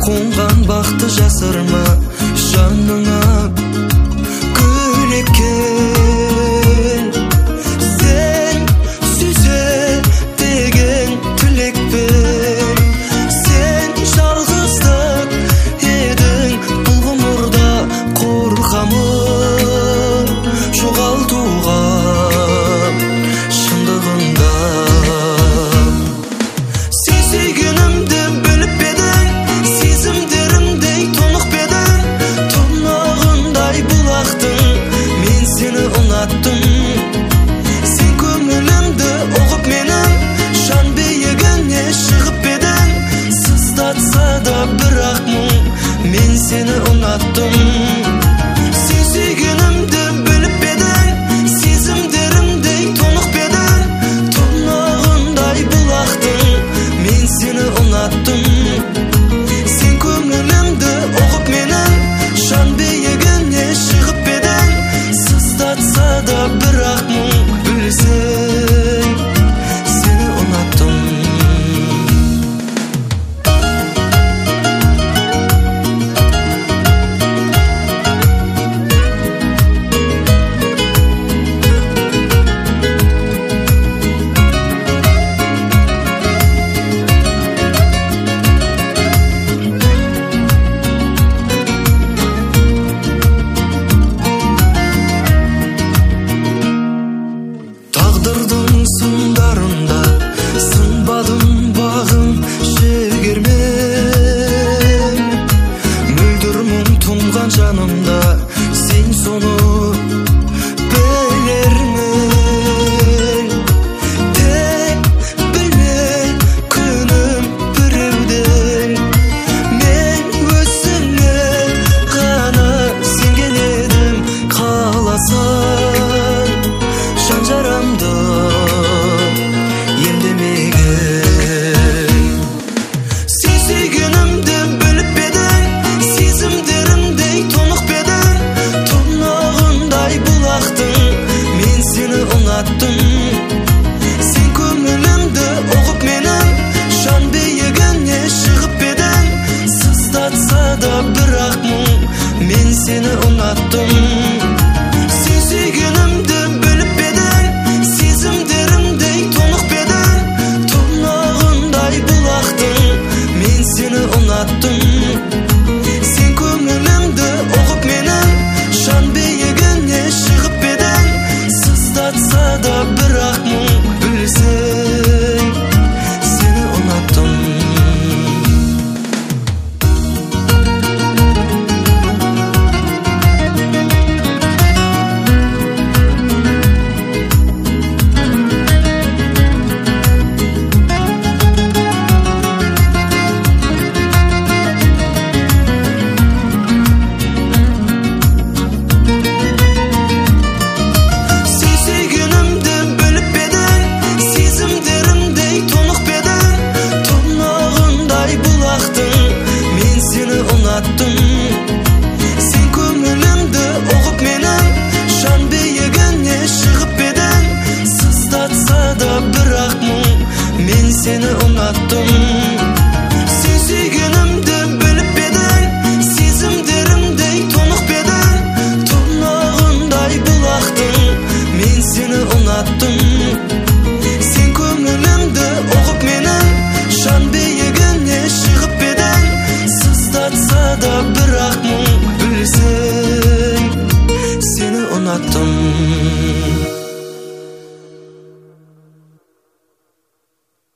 қонған бақты жасырма жаныңа гүл еккен. Сен сүйсе деген тілекпен, сен жалғыздық едің бұл ғұмырда. Қорқамын жоғалтуға шындығында. Сен сүйгенімді біліп едің, сезімдерімдей тұнық едің. Тұнығындай бұлақтың мен сені ұнаттым. Сен көңілімді ұғып менің жан биігіне шығып едің. Сыздатса да бірақ мұң мен сені ұнаттым. Сен сүйгенімді біліп едің, сезімдерімдей тұнық едің. Тұнығындай бұлақтың мен сені ұнаттым. Сен көңілімді ұғып менің жан биігіне шығып едің. Сыздатса да бірақ мұң білсең сені ұнаттым. Тағдырдың сындарында сынбадым бағым шегермен. Мөлдір мұң тұнған жанымда сен соны білермін. Тек білме күнім біреудің, мен өзіңе ғана сенген едім. Қаласаң жан жарамды емдемеген. Сен сүйгенімді біліп едің, сезімдерімдей тұнық едің. Тұнығындай бұлақтың мен сені ұнаттым. Сен көңілімді ұғып менің жан биігіне шығып едің. Сыздатса да бірақ мұң мен сені ұнаттым. Сен сүйгенімді біліп едің, сезімдерімдей тұнық едің. Тұнығындай бұлақтың мен сені ұнаттым.